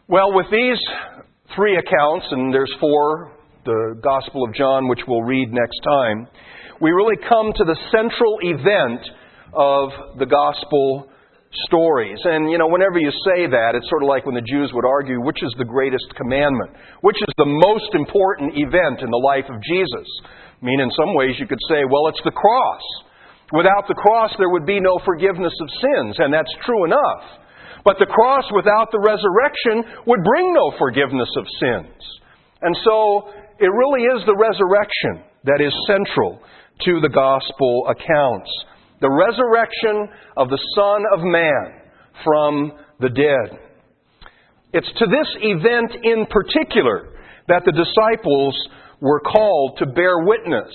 Well, with these three accounts, and there's four, the Gospel of John, which we'll read next time, we really come to the central event of the Gospel stories. And, whenever you say that, it's sort of like when the Jews would argue, which is the greatest commandment? Which is the most important event in the life of Jesus? I mean, in some ways you could say, well, it's the cross. Without the cross, there would be no forgiveness of sins, and that's true enough. But the cross without the resurrection would bring no forgiveness of sins. And so it really is the resurrection that is central to the gospel accounts. The resurrection of the Son of Man from the dead. It's to this event in particular that the disciples were called to bear witness.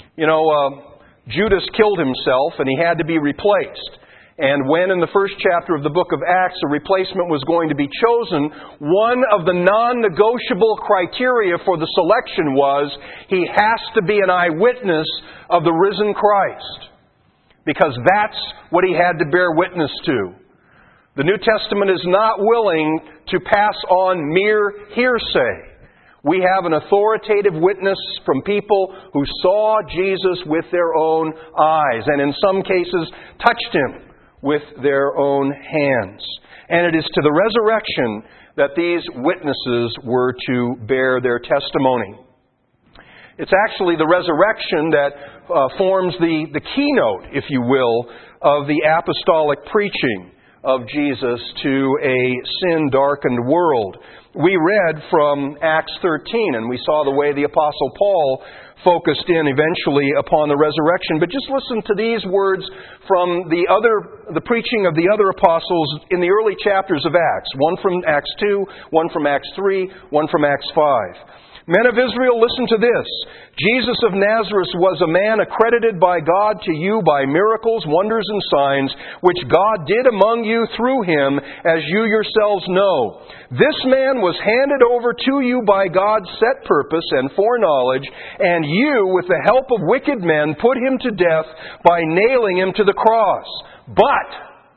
Judas killed himself and he had to be replaced. And when in the first chapter of the book of Acts a replacement was going to be chosen, one of the non-negotiable criteria for the selection was he has to be an eyewitness of the risen Christ. Because that's what he had to bear witness to. The New Testament is not willing to pass on mere hearsay. We have an authoritative witness from people who saw Jesus with their own eyes and in some cases touched Him with their own hands. And it is to the resurrection that these witnesses were to bear their testimony. It's actually the resurrection that forms the keynote, if you will, of the apostolic preaching of Jesus to a sin-darkened world. We read from Acts 13, and we saw the way the Apostle Paul focused in eventually upon the resurrection. But just listen to these words from the preaching of the other apostles in the early chapters of Acts. One from Acts 2, one from Acts 3, one from Acts 5. Men of Israel, listen to this. Jesus of Nazareth was a man accredited by God to you by miracles, wonders, and signs, which God did among you through Him, as you yourselves know. This man was handed over to you by God's set purpose and foreknowledge, and you, with the help of wicked men, put Him to death by nailing Him to the cross. But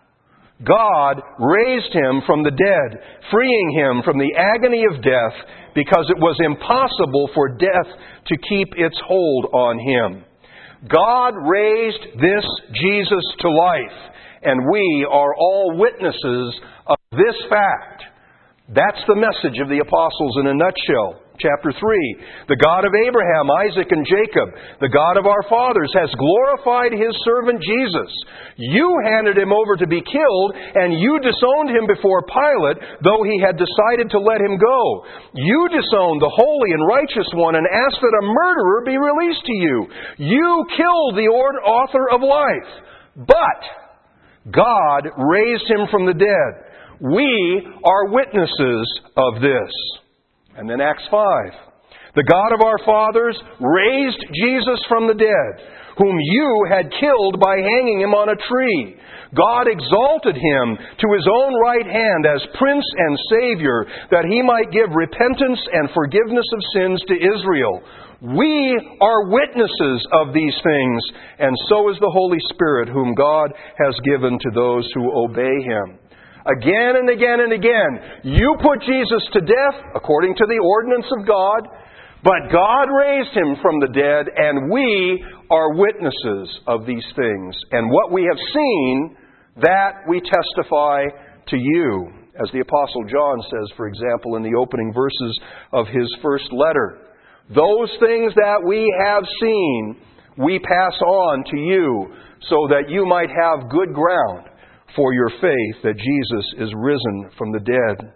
God raised Him from the dead, freeing Him from the agony of death, because it was impossible for death to keep its hold on Him. God raised this Jesus to life, and we are all witnesses of this fact. That's the message of the apostles in a nutshell. Chapter 3, the God of Abraham, Isaac, and Jacob, the God of our fathers, has glorified His servant Jesus. You handed Him over to be killed, and you disowned Him before Pilate, though He had decided to let Him go. You disowned the holy and righteous one and asked that a murderer be released to you. You killed the author of life. But God raised Him from the dead. We are witnesses of this. And then Acts 5. The God of our fathers raised Jesus from the dead, whom you had killed by hanging Him on a tree. God exalted Him to His own right hand as Prince and Savior, that He might give repentance and forgiveness of sins to Israel. We are witnesses of these things, and so is the Holy Spirit, whom God has given to those who obey Him. Again and again and again, you put Jesus to death according to the ordinance of God, but God raised Him from the dead, and we are witnesses of these things. And what we have seen, that we testify to you. As the Apostle John says, for example, in the opening verses of his first letter, those things that we have seen, we pass on to you, so that you might have good ground for your faith that Jesus is risen from the dead.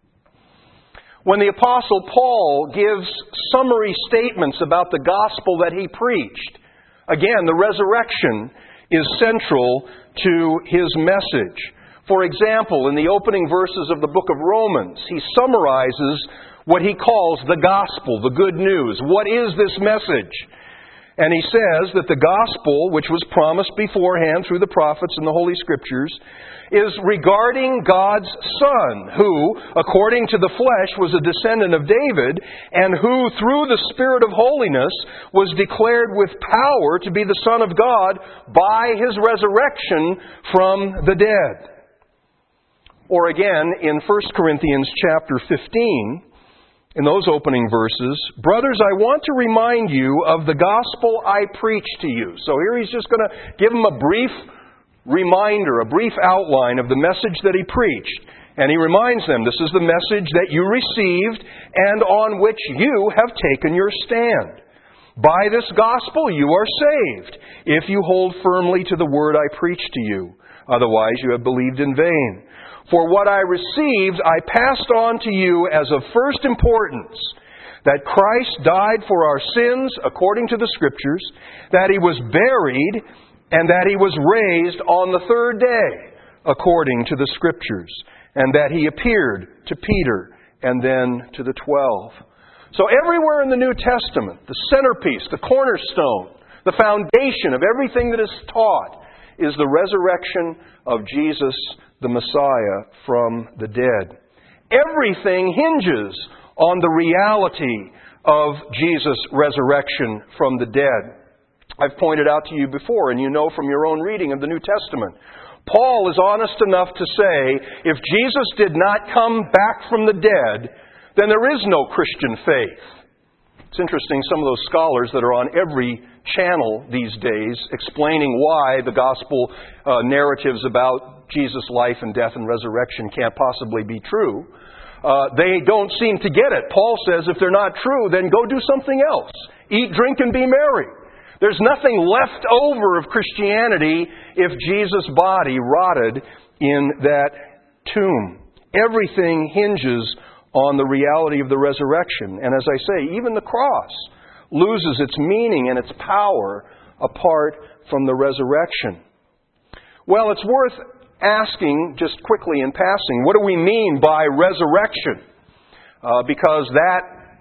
When the Apostle Paul gives summary statements about the gospel that he preached, again, the resurrection is central to his message. For example, in the opening verses of the book of Romans, he summarizes what he calls the gospel, the good news. What is this message? And he says that the gospel, which was promised beforehand through the prophets and the Holy Scriptures, is regarding God's Son, who, according to the flesh, was a descendant of David, and who, through the Spirit of holiness, was declared with power to be the Son of God by His resurrection from the dead. Or again, in 1 Corinthians chapter 15, in those opening verses, brothers, I want to remind you of the gospel I preached to you. So here he's just going to give them a brief reminder, a brief outline of the message that he preached. And he reminds them, this is the message that you received and on which you have taken your stand. By this gospel you are saved, if you hold firmly to the word I preached to you. Otherwise you have believed in vain. For what I received I passed on to you as of first importance, that Christ died for our sins according to the Scriptures, that He was buried, and that He was raised on the third day according to the Scriptures, and that He appeared to Peter and then to the 12. So everywhere in the New Testament, the centerpiece, the cornerstone, the foundation of everything that is taught is the resurrection of Jesus, the Messiah, from the dead. Everything hinges on the reality of Jesus' resurrection from the dead. I've pointed out to you before, and you know from your own reading of the New Testament, Paul is honest enough to say, if Jesus did not come back from the dead, then there is no Christian faith. It's interesting, some of those scholars that are on every channel these days explaining why the gospel narratives about Jesus' life and death and resurrection can't possibly be true. They don't seem to get it. Paul says if they're not true, then go do something else. Eat, drink, and be merry. There's nothing left over of Christianity if Jesus' body rotted in that tomb. Everything hinges on the reality of the resurrection. And as I say, even the cross loses its meaning and its power apart from the resurrection. Well, it's worth asking, just quickly in passing, what do we mean by resurrection? Because that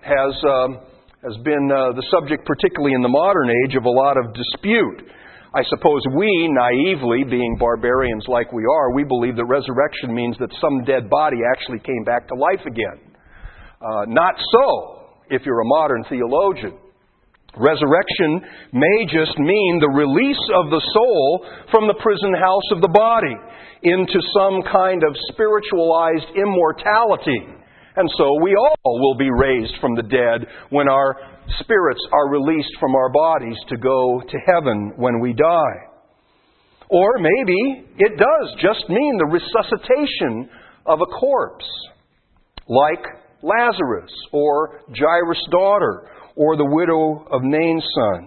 has been the subject, particularly in the modern age, of a lot of dispute. I suppose we, naively, being barbarians like we are, we believe that resurrection means that some dead body actually came back to life again. Not so, if you're a modern theologian. Resurrection may just mean the release of the soul from the prison house of the body into some kind of spiritualized immortality. And so we all will be raised from the dead when our spirits are released from our bodies to go to heaven when we die. Or maybe it does just mean the resuscitation of a corpse, like Lazarus or Jairus' daughter or the widow of Nain's son.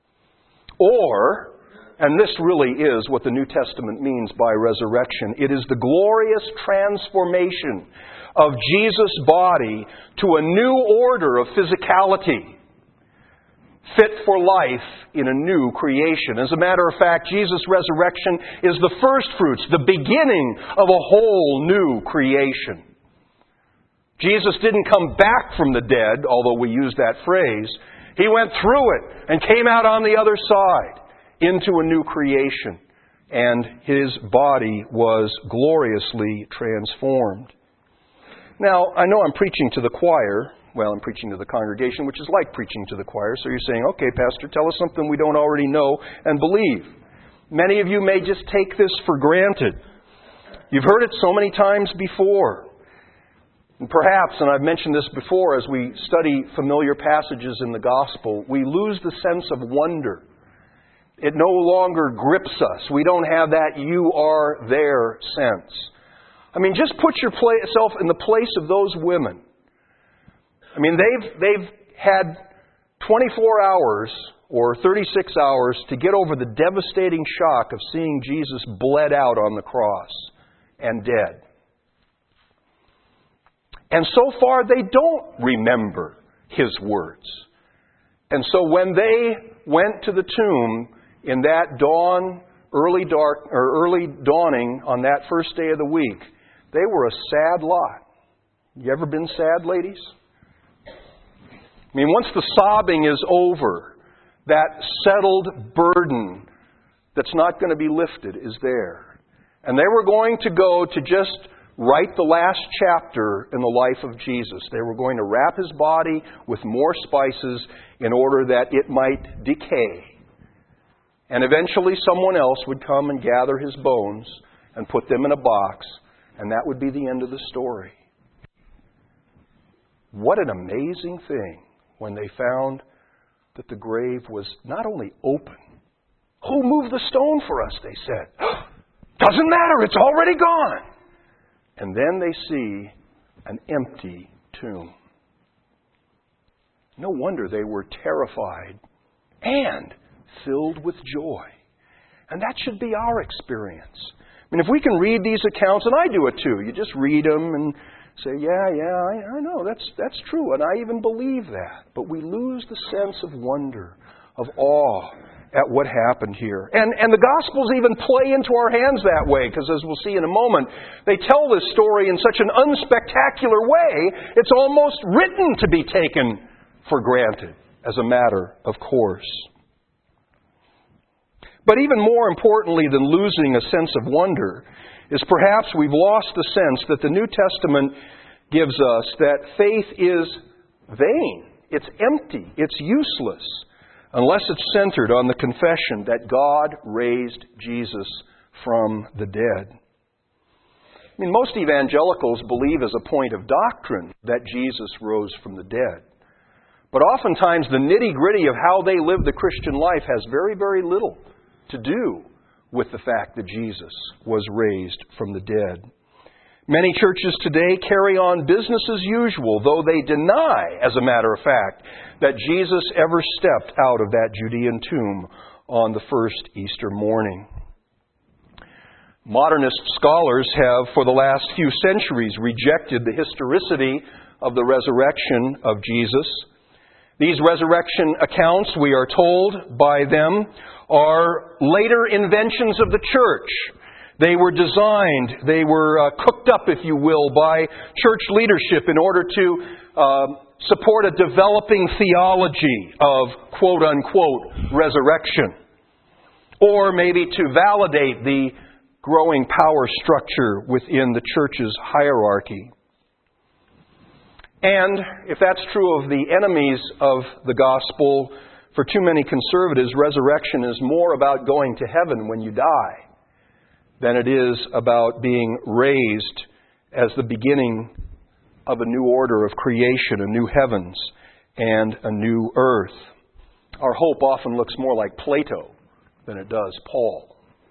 Or, and this really is what the New Testament means by resurrection, it is the glorious transformation of Jesus' body to a new order of physicality, fit for life in a new creation. As a matter of fact, Jesus' resurrection is the first fruits, the beginning of a whole new creation. Jesus didn't come back from the dead, although we use that phrase. He went through it and came out on the other side into a new creation. And His body was gloriously transformed. Now, I know I'm preaching to the choir. Well, I'm preaching to the congregation, which is like preaching to the choir. So you're saying, okay, Pastor, tell us something we don't already know and believe. Many of you may just take this for granted. You've heard it so many times before. And perhaps, and I've mentioned this before, as we study familiar passages in the gospel, we lose the sense of wonder. It no longer grips us. We don't have that you are there sense. I mean, just put yourself in the place of those women. I mean, they've had 24 hours or 36 hours to get over the devastating shock of seeing Jesus bled out on the cross and dead. And so far, they don't remember His words. And so when they went to the tomb in that early dawning on that first day of the week, they were a sad lot. You ever been sad, ladies? I mean, once the sobbing is over, that settled burden that's not going to be lifted is there. And they were going to go to just write the last chapter in the life of Jesus. They were going to wrap His body with more spices in order that it might decay. And eventually someone else would come and gather His bones and put them in a box and that would be the end of the story. What an amazing thing when they found that the grave was not only open. Who moved the stone for us, they said. Doesn't matter, it's already gone. And then they see an empty tomb. No wonder they were terrified and filled with joy. And that should be our experience. I mean, if we can read these accounts, and I do it too, you just read them and say, I know, that's true, and I even believe that. But we lose the sense of wonder, of awe at what happened here. And the Gospels even play into our hands that way, because as we'll see in a moment, they tell this story in such an unspectacular way, it's almost written to be taken for granted as a matter of course. But even more importantly than losing a sense of wonder is perhaps we've lost the sense that the New Testament gives us that faith is vain. It's empty. It's useless unless it's centered on the confession that God raised Jesus from the dead. I mean, most evangelicals believe as a point of doctrine that Jesus rose from the dead. But oftentimes the nitty-gritty of how they live the Christian life has very, very little to do with the fact that Jesus was raised from the dead. Many churches today carry on business as usual, though they deny, as a matter of fact, that Jesus ever stepped out of that Judean tomb on the first Easter morning. Modernist scholars have, for the last few centuries, rejected the historicity of the resurrection of Jesus. These resurrection accounts, we are told by them, are later inventions of the church. They were designed, they were cooked up, if you will, by church leadership in order to support a developing theology of quote-unquote resurrection. Or maybe to validate the growing power structure within the church's hierarchy. And if that's true of the enemies of the gospel, for too many conservatives, resurrection is more about going to heaven when you die than it is about being raised as the beginning of a new order of creation, a new heavens and a new earth. Our hope often looks more like Plato than it does Paul.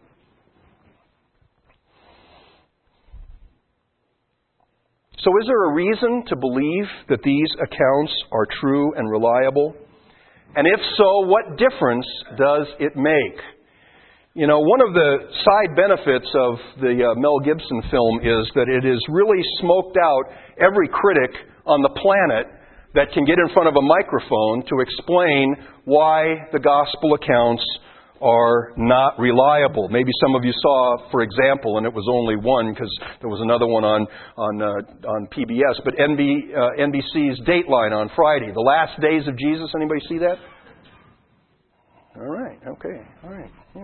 So is there a reason to believe that these accounts are true and reliable? And if so, what difference does it make? You know, one of the side benefits of the Mel Gibson film is that it has really smoked out every critic on the planet that can get in front of a microphone to explain why the gospel accounts are not reliable. Maybe some of you saw, for example, and it was only one because there was another one on PBS, but NBC's Dateline on Friday, The Last Days of Jesus. Anybody see that? All right, okay, all right, yeah.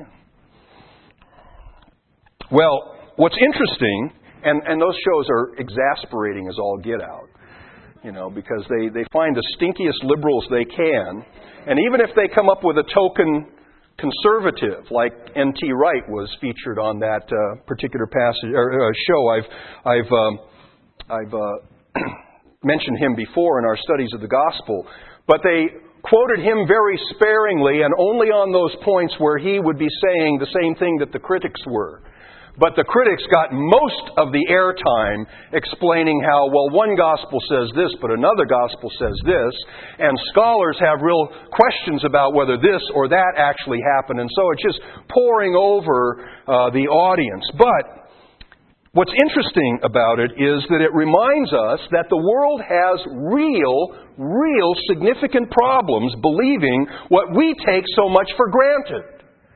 Well, what's interesting, and those shows are exasperating as all get out, you know, because they find the stinkiest liberals they can, and even if they come up with a token conservative, like N.T. Wright was featured on that particular passage or show. I've mentioned him before in our studies of the gospel, but they quoted him very sparingly and only on those points where he would be saying the same thing that the critics were. But the critics got most of the airtime explaining how, well, one gospel says this, but another gospel says this. And scholars have real questions about whether this or that actually happened. And so it's just pouring over the audience. But what's interesting about it is that it reminds us that the world has real significant problems believing what we take so much for granted.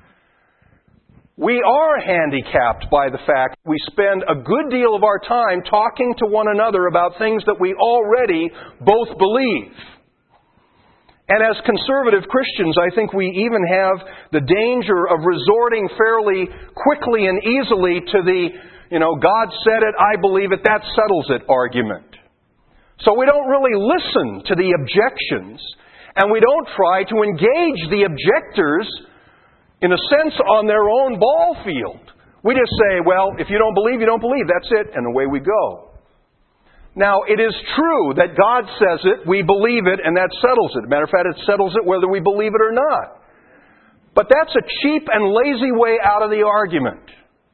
We are handicapped by the fact we spend a good deal of our time talking to one another about things that we already both believe. And as conservative Christians, I think we even have the danger of resorting fairly quickly and easily to the, God said it, I believe it, that settles it argument. So we don't really listen to the objections, and we don't try to engage the objectors in a sense, on their own ball field. We just say, well, if you don't believe, you don't believe. That's it. And away we go. Now, it is true that God says it, we believe it, and that settles it. Matter of fact, it settles it whether we believe it or not. But that's a cheap and lazy way out of the argument.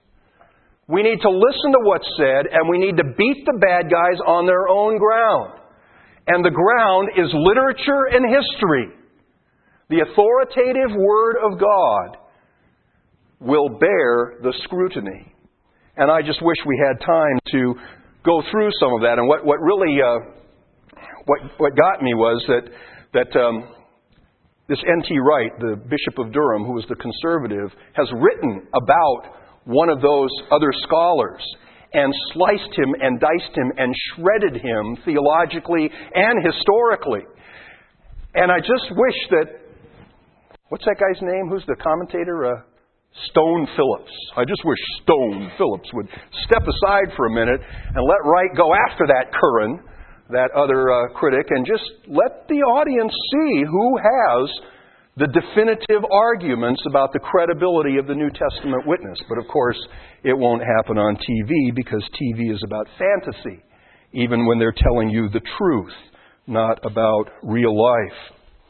We need to listen to what's said, and we need to beat the bad guys on their own ground. And the ground is literature and history. The authoritative Word of God will bear the scrutiny. And I just wish we had time to go through some of that. And what really got me was that this N.T. Wright, the Bishop of Durham, who was the conservative, has written about one of those other scholars and sliced him and diced him and shredded him theologically and historically. And I just wish that, what's that guy's name? Who's the commentator? Stone Phillips. I just wish Stone Phillips would step aside for a minute and let Wright go after that Curran, that other critic, and just let the audience see who has the definitive arguments about the credibility of the New Testament witness. But of course, it won't happen on TV because TV is about fantasy, even when they're telling you the truth, not about real life.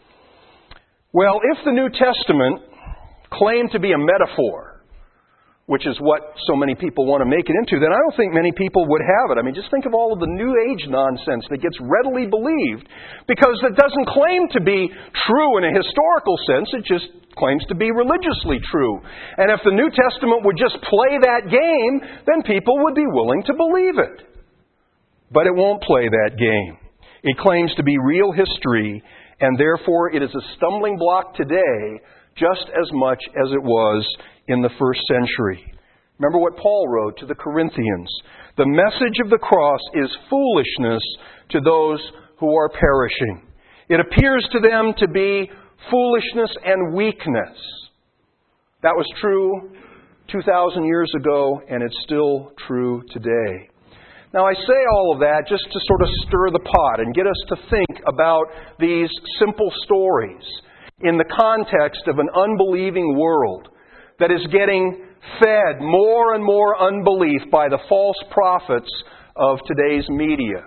Well, if the New Testament claimed to be a metaphor, which is what so many people want to make it into, then I don't think many people would have it. I mean, just think of all of the New Age nonsense that gets readily believed because it doesn't claim to be true in a historical sense. It just claims to be religiously true. And if the New Testament would just play that game, then people would be willing to believe it. But it won't play that game. It claims to be real history, and therefore it is a stumbling block today just as much as it was in the first century. Remember what Paul wrote to the Corinthians. The message of the cross is foolishness to those who are perishing. It appears to them to be foolishness and weakness. That was true 2,000 years ago, and it's still true today. Now, I say all of that just to sort of stir the pot and get us to think about these simple stories in the context of an unbelieving world that is getting fed more and more unbelief by the false prophets of today's media.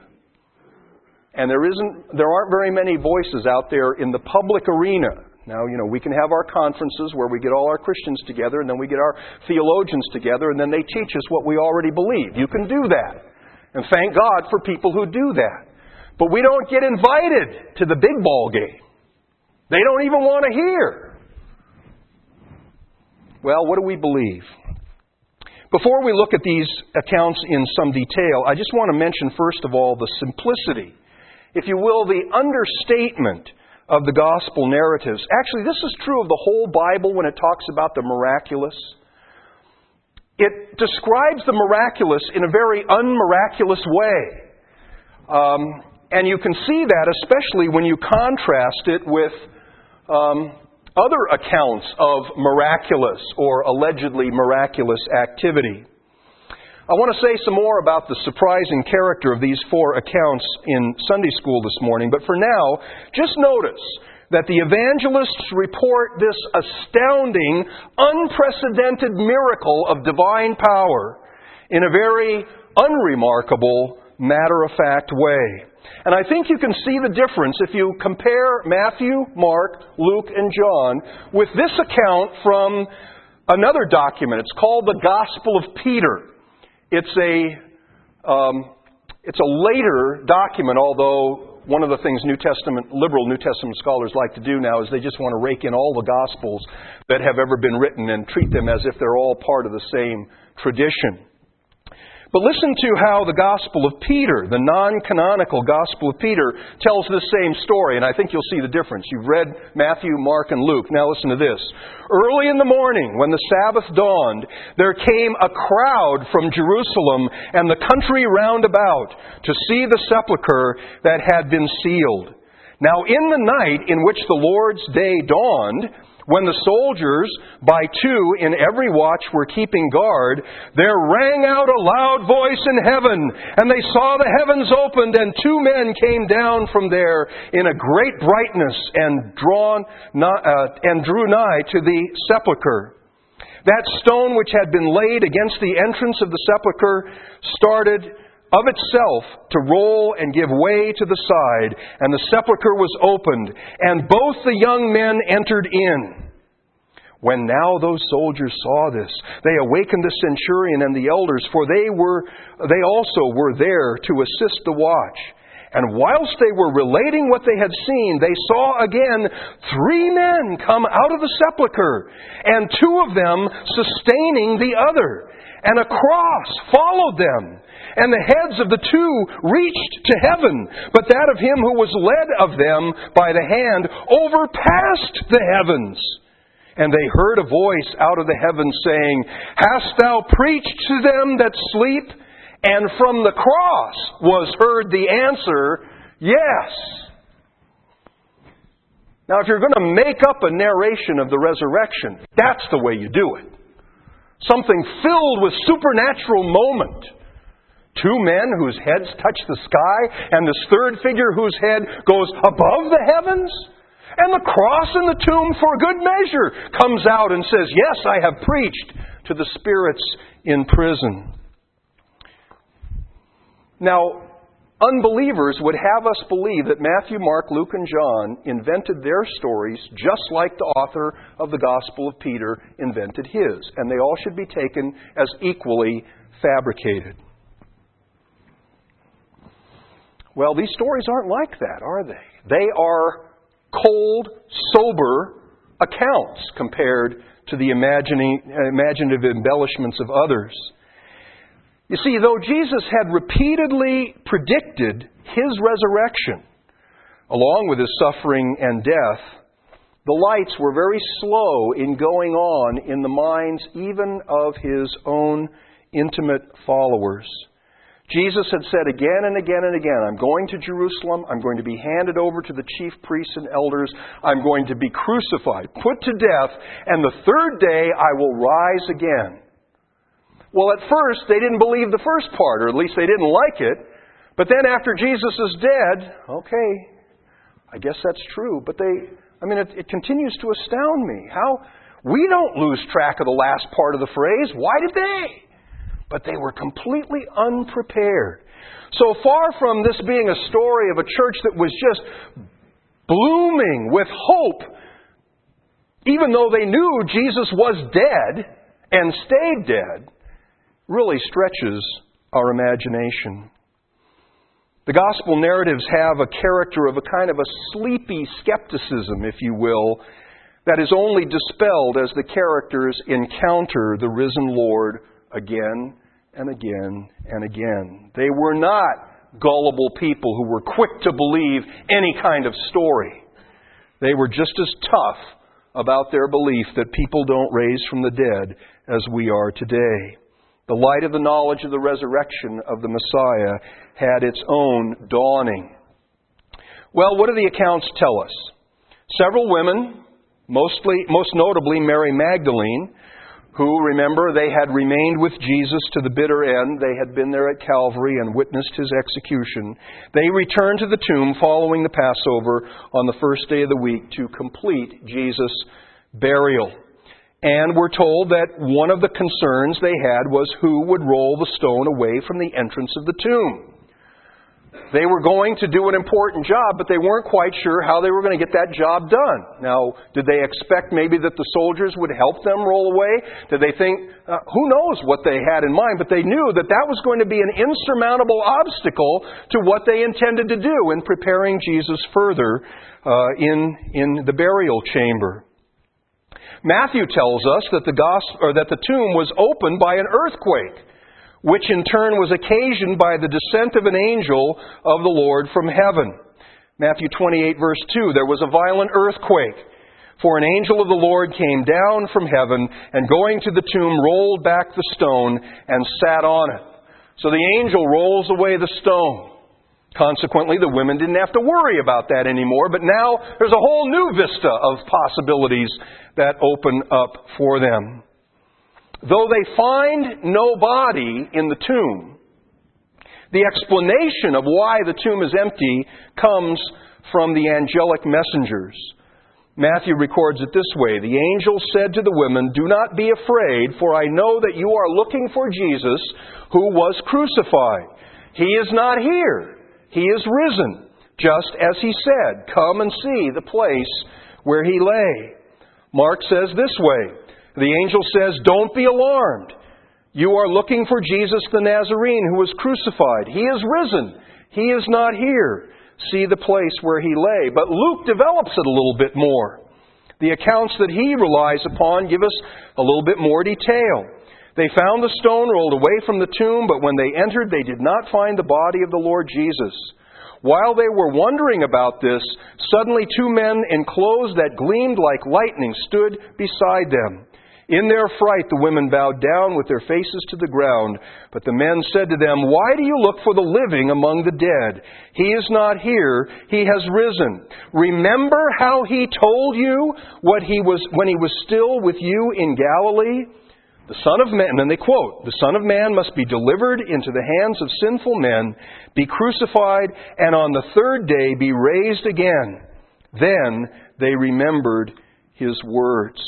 And there aren't very many voices out there in the public arena. Now, we can have our conferences where we get all our Christians together and then we get our theologians together and then they teach us what we already believe. You can do that. And thank God for people who do that. But we don't get invited to the big ball game. They don't even want to hear. Well, what do we believe? Before we look at these accounts in some detail, I just want to mention, first of all, the simplicity, if you will, the understatement of the gospel narratives. Actually, this is true of the whole Bible when it talks about the miraculous. It describes the miraculous in a very unmiraculous way. And you can see that especially when you contrast it with other accounts of miraculous or allegedly miraculous activity. I want to say some more about the surprising character of these four accounts in Sunday school this morning, but for now, just notice that the evangelists report this astounding, unprecedented miracle of divine power in a very unremarkable, matter-of-fact way. And I think you can see the difference if you compare Matthew, Mark, Luke, and John with this account from another document. It's called the Gospel of Peter. It's a later document, although one of the things liberal New Testament scholars like to do now is they just want to rake in all the Gospels that have ever been written and treat them as if they're all part of the same tradition. But listen to how the Gospel of Peter, the non-canonical Gospel of Peter, tells this same story, and I think you'll see the difference. You've read Matthew, Mark, and Luke. Now listen to this. Early in the morning, when the Sabbath dawned, there came a crowd from Jerusalem and the country round about to see the sepulchre that had been sealed. Now in the night in which the Lord's day dawned, when the soldiers, by two in every watch, were keeping guard, there rang out a loud voice in heaven, and they saw the heavens opened, and two men came down from there in a great brightness and drew nigh to the sepulchre. That stone which had been laid against the entrance of the sepulchre started of itself to roll and give way to the side, and the sepulchre was opened, and both the young men entered in. When now those soldiers saw this, they awakened the centurion and the elders, for they also were there to assist the watch. And whilst they were relating what they had seen, they saw again 3 men come out of the sepulchre, and 2 of them sustaining the other. And a cross followed them. And the heads of the 2 reached to heaven, but that of him who was led of them by the hand overpassed the heavens. And they heard a voice out of the heavens saying, Hast thou preached to them that sleep? And from the cross was heard the answer, Yes. Now, if you're going to make up a narration of the resurrection, that's the way you do it. Something filled with supernatural moment. 2 men whose heads touch the sky, and this third figure whose head goes above the heavens. And the cross in the tomb, for good measure, comes out and says, Yes, I have preached to the spirits in prison. Now, unbelievers would have us believe that Matthew, Mark, Luke, and John invented their stories just like the author of the Gospel of Peter invented his, and they all should be taken as equally fabricated. Well, these stories aren't like that, are they? They are cold, sober accounts compared to the imaginative embellishments of others. You see, though Jesus had repeatedly predicted His resurrection, along with His suffering and death, the lights were very slow in going on in the minds even of His own intimate followers. Jesus had said again and again and again, I'm going to Jerusalem, I'm going to be handed over to the chief priests and elders, I'm going to be crucified, put to death, and the third day I will rise again. Well, at first, they didn't believe the first part, or at least they didn't like it. But then after Jesus is dead, okay, I guess that's true. But it continues to astound me. How we don't lose track of the last part of the phrase. Why did they? But they were completely unprepared. So far from this being a story of a church that was just blooming with hope, even though they knew Jesus was dead and stayed dead, really stretches our imagination. The gospel narratives have a character of a kind of a sleepy skepticism, if you will, that is only dispelled as the characters encounter the risen Lord again and again and again. They were not gullible people who were quick to believe any kind of story. They were just as tough about their belief that people don't raise from the dead as we are today. The light of the knowledge of the resurrection of the Messiah had its own dawning. Well, what do the accounts tell us? Several women, most notably Mary Magdalene, who, remember, they had remained with Jesus to the bitter end. They had been there at Calvary and witnessed His execution. They returned to the tomb following the Passover on the first day of the week to complete Jesus' burial. And we're told that one of the concerns they had was who would roll the stone away from the entrance of the tomb. They were going to do an important job, but they weren't quite sure how they were going to get that job done. Now, did they expect maybe that the soldiers would help them roll away? Did they think, who knows what they had in mind, but they knew that that was going to be an insurmountable obstacle to what they intended to do in preparing Jesus further in the burial chamber. Matthew tells us that the tomb was opened by an earthquake, which in turn was occasioned by the descent of an angel of the Lord from heaven. Matthew 28, verse 2, there was a violent earthquake, for an angel of the Lord came down from heaven, and going to the tomb, rolled back the stone and sat on it. So the angel rolls away the stone. Consequently, the women didn't have to worry about that anymore, but now there's a whole new vista of possibilities that open up for them. Though they find no body in the tomb, the explanation of why the tomb is empty comes from the angelic messengers. Matthew records it this way. The angel said to the women, "Do not be afraid, for I know that you are looking for Jesus who was crucified. He is not here. He is risen, just as he said. Come and see the place where he lay." Mark says this way. The angel says, "Don't be alarmed. You are looking for Jesus the Nazarene who was crucified. He is risen. He is not here. See the place where he lay." But Luke develops it a little bit more. The accounts that he relies upon give us a little bit more detail. They found the stone rolled away from the tomb, but when they entered, they did not find the body of the Lord Jesus. While they were wondering about this, suddenly two men in clothes that gleamed like lightning stood beside them. In their fright, the women bowed down with their faces to the ground. But the men said to them, "Why do you look for the living among the dead? He is not here. He has risen. Remember how he told you when he was still with you in Galilee? The Son of Man," and then they quote, "The Son of Man must be delivered into the hands of sinful men, be crucified, and on the third day be raised again." Then they remembered his words.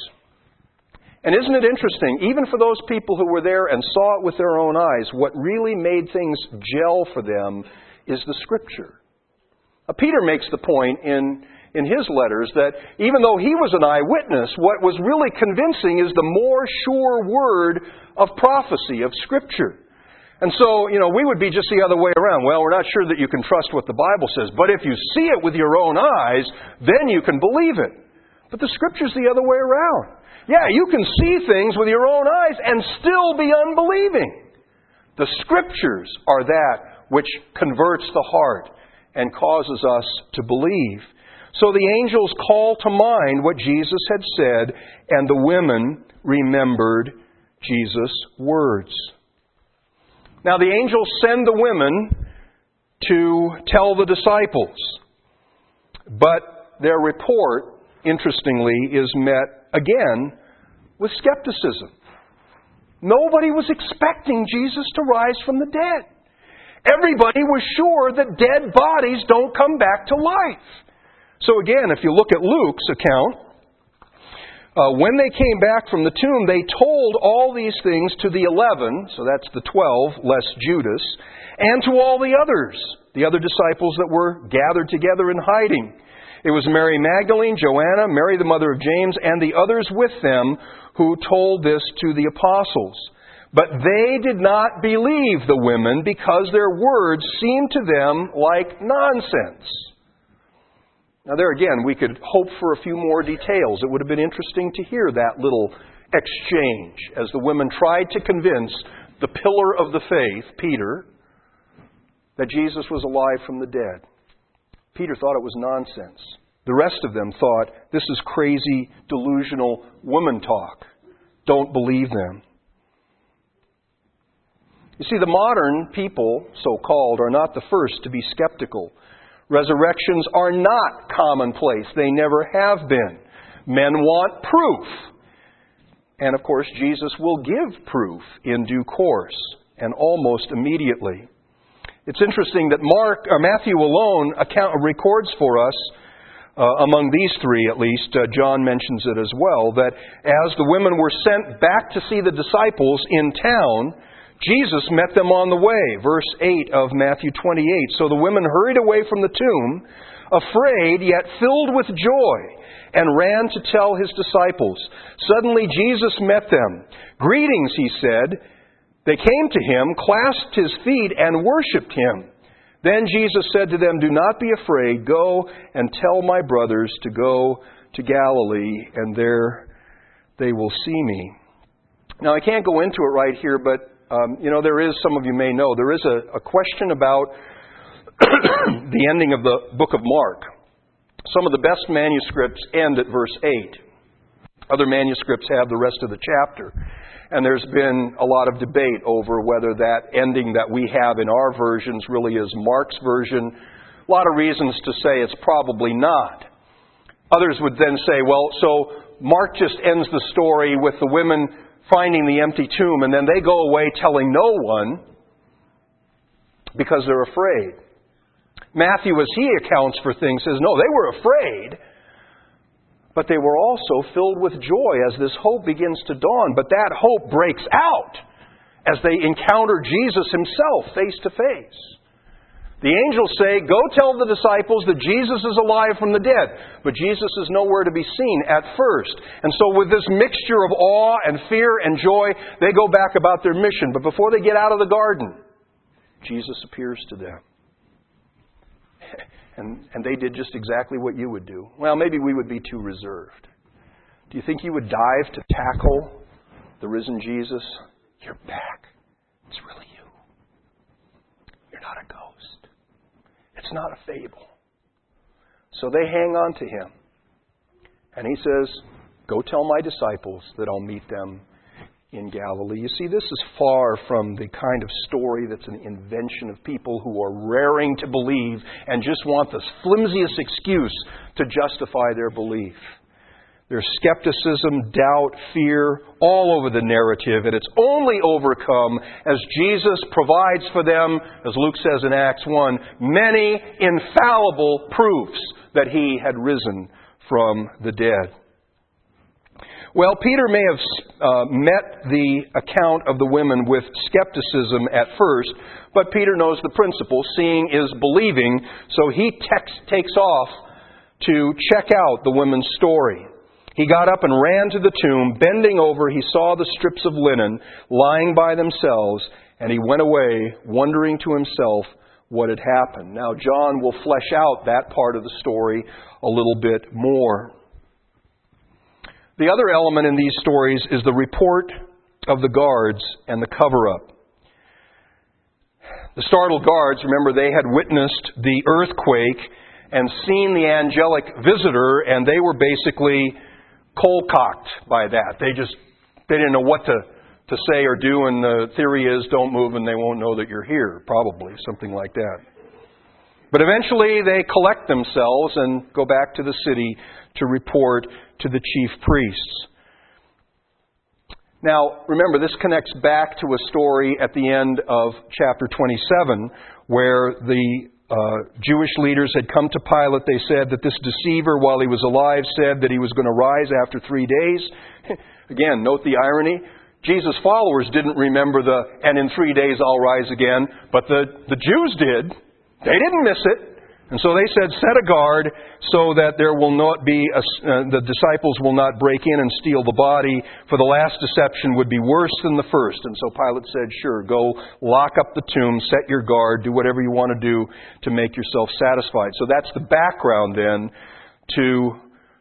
And isn't it interesting, even for those people who were there and saw it with their own eyes, what really made things gel for them is the Scripture. Peter makes the point in his letters that even though he was an eyewitness, what was really convincing is the more sure word of prophecy, of Scripture. And so, we would be just the other way around. Well, we're not sure that you can trust what the Bible says, but if you see it with your own eyes, then you can believe it. But the Scripture's the other way around. Yeah, you can see things with your own eyes and still be unbelieving. The Scriptures are that which converts the heart and causes us to believe. So the angels call to mind what Jesus had said, and the women remembered Jesus' words. Now the angels send the women to tell the disciples, but their report, interestingly, is met again with skepticism. Nobody was expecting Jesus to rise from the dead. Everybody was sure that dead bodies don't come back to life. So again, if you look at Luke's account, when they came back from the tomb, they told all these things to the 11, so that's the 12, less Judas, and to all the others, the other disciples that were gathered together in hiding. It was Mary Magdalene, Joanna, Mary the mother of James, and the others with them who told this to the apostles. But they did not believe the women because their words seemed to them like nonsense. Now there again, we could hope for a few more details. It would have been interesting to hear that little exchange as the women tried to convince the pillar of the faith, Peter, that Jesus was alive from the dead. Peter thought it was nonsense. The rest of them thought, this is crazy, delusional woman talk. Don't believe them. You see, the modern people, so-called, are not the first to be skeptical. Resurrections are not commonplace. They never have been. Men want proof. And of course, Jesus will give proof in due course and almost immediately. It's interesting that Matthew alone records for us, among these three at least, John mentions it as well, that as the women were sent back to see the disciples in town, Jesus met them on the way. Verse 8 of Matthew 28. So the women hurried away from the tomb, afraid yet filled with joy, and ran to tell his disciples. Suddenly Jesus met them. "Greetings," he said. They came to him, clasped his feet, and worshipped him. Then Jesus said to them, "Do not be afraid. Go and tell my brothers to go to Galilee, and there they will see me." Now, I can't go into it right here, but there is, some of you may know, there is a question about the ending of the book of Mark. Some of the best manuscripts end at verse 8. Other manuscripts have the rest of the chapter. And there's been a lot of debate over whether that ending that we have in our versions really is Mark's version. A lot of reasons to say it's probably not. Others would then say, well, so Mark just ends the story with the women finding the empty tomb, and then they go away telling no one because they're afraid. Matthew, as he accounts for things, says, no, they were afraid. But they were also filled with joy as this hope begins to dawn. But that hope breaks out as they encounter Jesus Himself face to face. The angels say, "Go tell the disciples that Jesus is alive from the dead." But Jesus is nowhere to be seen at first. And so with this mixture of awe and fear and joy, they go back about their mission. But before they get out of the garden, Jesus appears to them. And they did just exactly what you would do. Well, maybe we would be too reserved. Do you think you would dive to tackle the risen Jesus? You're back. It's really you. You're not a ghost. It's not a fable. So they hang on to Him. And He says, "Go tell my disciples that I'll meet them in Galilee." You see, this is far from the kind of story that's an invention of people who are raring to believe and just want the flimsiest excuse to justify their belief. There's skepticism, doubt, fear all over the narrative, and it's only overcome as Jesus provides for them, as Luke says in Acts 1, many infallible proofs that He had risen from the dead. Well, Peter may have met the account of the women with skepticism at first, but Peter knows the principle. Seeing is believing, so he takes off to check out the women's story. He got up and ran to the tomb. Bending over, he saw the strips of linen lying by themselves, and he went away, wondering to himself what had happened. Now, John will flesh out that part of the story a little bit more. The other element in these stories is the report of the guards and the cover-up. The startled guards, remember, they had witnessed the earthquake and seen the angelic visitor, and they were basically cold-cocked by that. They didn't know what to say or do, and the theory is don't move and they won't know that you're here, probably, something like that. But eventually they collect themselves and go back to the city to report to the chief priests. Now, remember, this connects back to a story at the end of chapter 27, where the Jewish leaders had come to Pilate. They said that this deceiver, while he was alive, said that he was going to rise after 3 days. Again, note the irony. Jesus' followers didn't remember "and in 3 days I'll rise again," but the Jews did. They didn't miss it. And so they said, set a guard so that there will not be the disciples will not break in and steal the body, for the last deception would be worse than the first. And so Pilate said, sure, go lock up the tomb, set your guard, do whatever you want to do to make yourself satisfied. So that's the background then to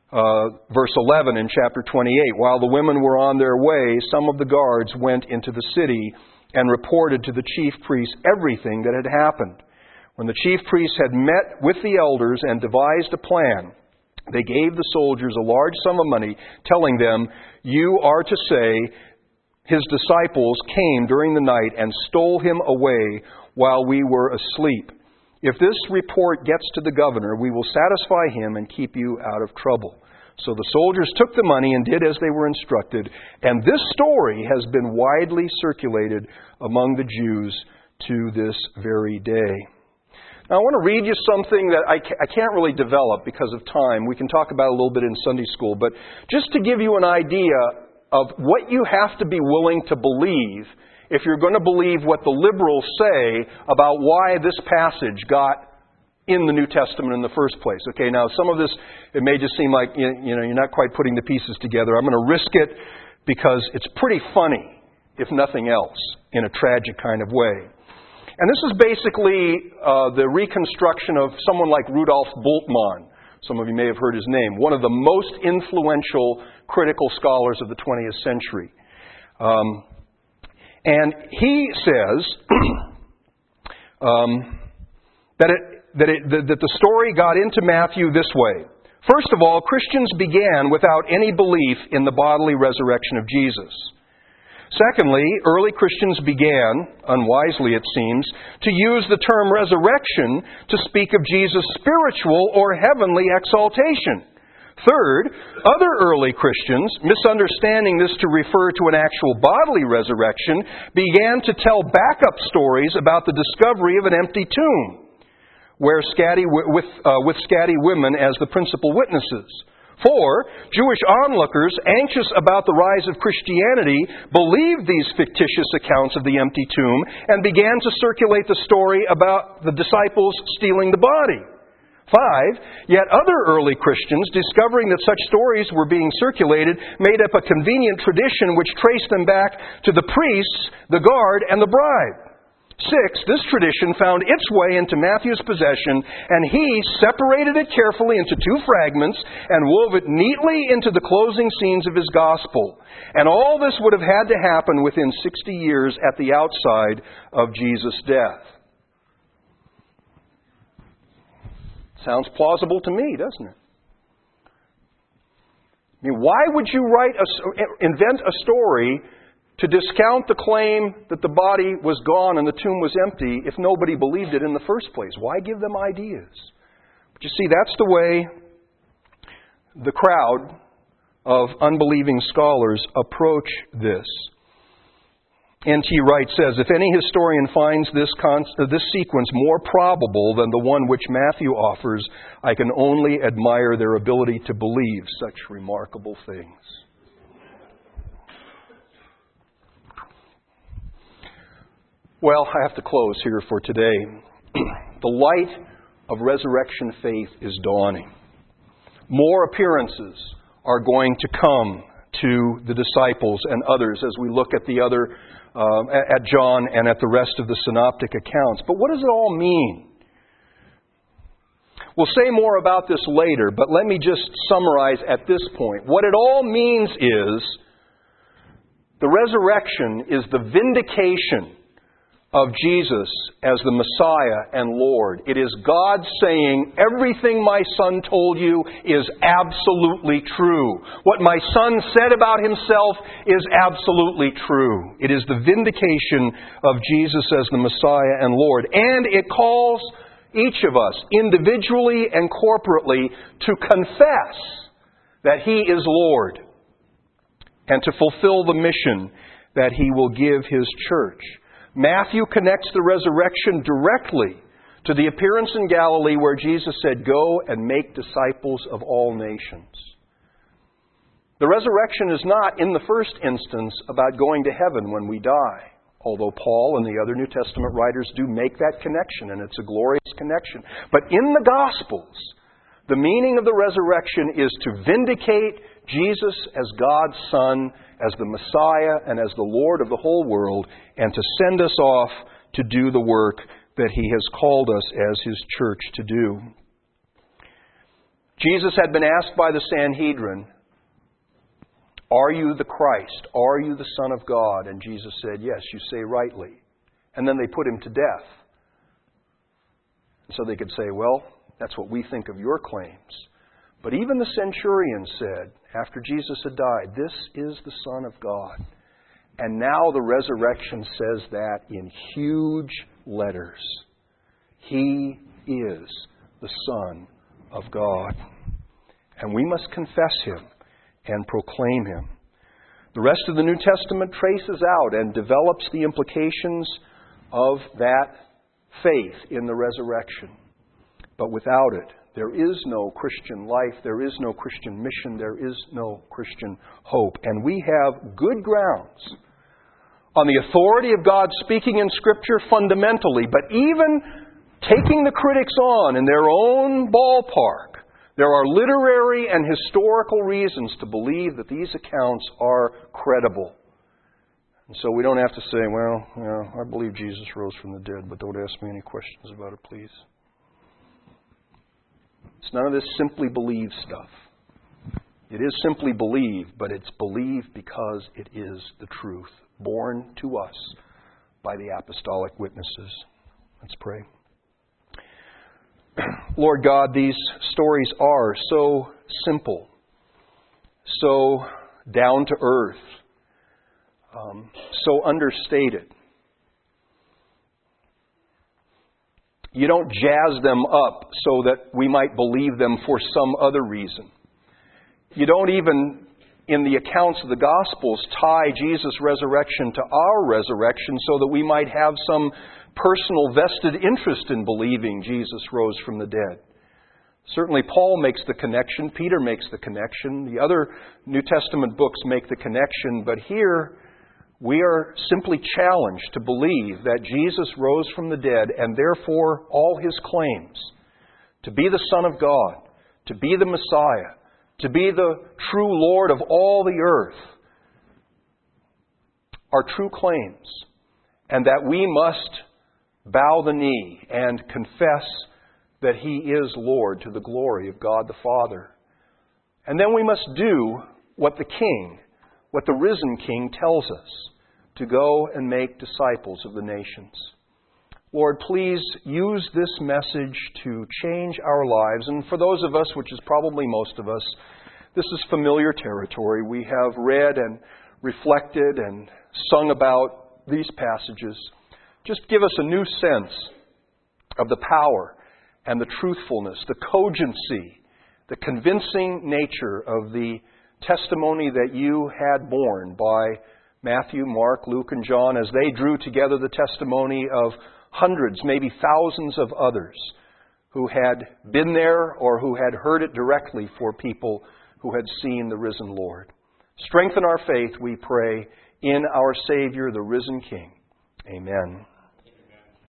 verse 11 in chapter 28. While the women were on their way, some of the guards went into the city and reported to the chief priests everything that had happened. When the chief priests had met with the elders and devised a plan, they gave the soldiers a large sum of money, telling them, "You are to say, His disciples came during the night and stole Him away while we were asleep. If this report gets to the governor, we will satisfy him and keep you out of trouble." So the soldiers took the money and did as they were instructed, and this story has been widely circulated among the Jews to this very day. Now, I want to read you something that I can't really develop because of time. We can talk about it a little bit in Sunday school, but just to give you an idea of what you have to be willing to believe if you're going to believe what the liberals say about why this passage got in the New Testament in the first place. Okay, now some of this, it may just seem like you're not quite putting the pieces together. I'm going to risk it because it's pretty funny, if nothing else, in a tragic kind of way. And this is basically the reconstruction of someone like Rudolf Bultmann. Some of you may have heard his name. One of the most influential critical scholars of the 20th century. And he says that the story got into Matthew this way. First of all, Christians began without any belief in the bodily resurrection of Jesus. Secondly, early Christians began, unwisely it seems, to use the term resurrection to speak of Jesus' spiritual or heavenly exaltation. Third, other early Christians, misunderstanding this to refer to an actual bodily resurrection, began to tell backup stories about the discovery of an empty tomb, with scatty women as the principal witnesses. 4, Jewish onlookers, anxious about the rise of Christianity, believed these fictitious accounts of the empty tomb and began to circulate the story about the disciples stealing the body. 5, yet other early Christians, discovering that such stories were being circulated, made up a convenient tradition which traced them back to the priests, the guard, and the bride. 6, this tradition found its way into Matthew's possession, and he separated it carefully into 2 fragments and wove it neatly into the closing scenes of his gospel. And all this would have had to happen within 60 years at the outside of Jesus' death. Sounds plausible to me, doesn't it? I mean, why would you invent a story to discount the claim that the body was gone and the tomb was empty if nobody believed it in the first place? Why give them ideas? But you see, that's the way the crowd of unbelieving scholars approach this. N.T. Wright says, if any historian finds this sequence more probable than the one which Matthew offers, I can only admire their ability to believe such remarkable things. Well, I have to close here for today. The light of resurrection faith is dawning. More appearances are going to come to the disciples and others as we look at at John and at the rest of the synoptic accounts. But what does it all mean? We'll say more about this later, but let me just summarize at this point. What it all means is the resurrection is the vindication of Jesus as the Messiah and Lord. It is God saying, everything my Son told you is absolutely true. What my Son said about Himself is absolutely true. It is the vindication of Jesus as the Messiah and Lord. And it calls each of us, individually and corporately, to confess that He is Lord and to fulfill the mission that He will give His church. Matthew connects the resurrection directly to the appearance in Galilee where Jesus said, "Go and make disciples of all nations." The resurrection is not, in the first instance, about going to heaven when we die, although Paul and the other New Testament writers do make that connection, and it's a glorious connection. But in the Gospels, the meaning of the resurrection is to vindicate Jesus as God's Son, as the Messiah, and as the Lord of the whole world, and to send us off to do the work that He has called us as His church to do. Jesus had been asked by the Sanhedrin, "Are you the Christ? Are you the Son of God?" And Jesus said, "Yes, you say rightly." And then they put Him to death. So they could say, "Well, that's what we think of your claims." But even the centurion said, after Jesus had died, "This is the Son of God." And now the resurrection says that in huge letters. He is the Son of God. And we must confess Him and proclaim Him. The rest of the New Testament traces out and develops the implications of that faith in the resurrection. But without it, there is no Christian life, there is no Christian mission, there is no Christian hope. And we have good grounds on the authority of God speaking in Scripture fundamentally, but even taking the critics on in their own ballpark, there are literary and historical reasons to believe that these accounts are credible. And so we don't have to say, "Well, I believe Jesus rose from the dead, but don't ask me any questions about it, please." It's none of this simply believe stuff. It is simply believe, but it's believe because it is the truth, born to us by the apostolic witnesses. Let's pray. Lord God, these stories are so simple, so down to earth, so understated. You don't jazz them up so that we might believe them for some other reason. You don't even, in the accounts of the Gospels, tie Jesus' resurrection to our resurrection so that we might have some personal vested interest in believing Jesus rose from the dead. Certainly Paul makes the connection, Peter makes the connection, the other New Testament books make the connection, but here we are simply challenged to believe that Jesus rose from the dead, and therefore all His claims to be the Son of God, to be the Messiah, to be the true Lord of all the earth, are true claims, and that we must bow the knee and confess that He is Lord to the glory of God the Father. And then we must do what the King, what the risen King tells us, to go and make disciples of the nations. Lord, please use this message to change our lives. And for those of us, which is probably most of us, this is familiar territory. We have read and reflected and sung about these passages. Just give us a new sense of the power and the truthfulness, the cogency, the convincing nature of the testimony that you had borne by Matthew, Mark, Luke, and John as they drew together the testimony of hundreds, maybe thousands of others who had been there or who had heard it directly for people who had seen the risen Lord. Strengthen our faith, we pray, in our Savior, the risen King. Amen.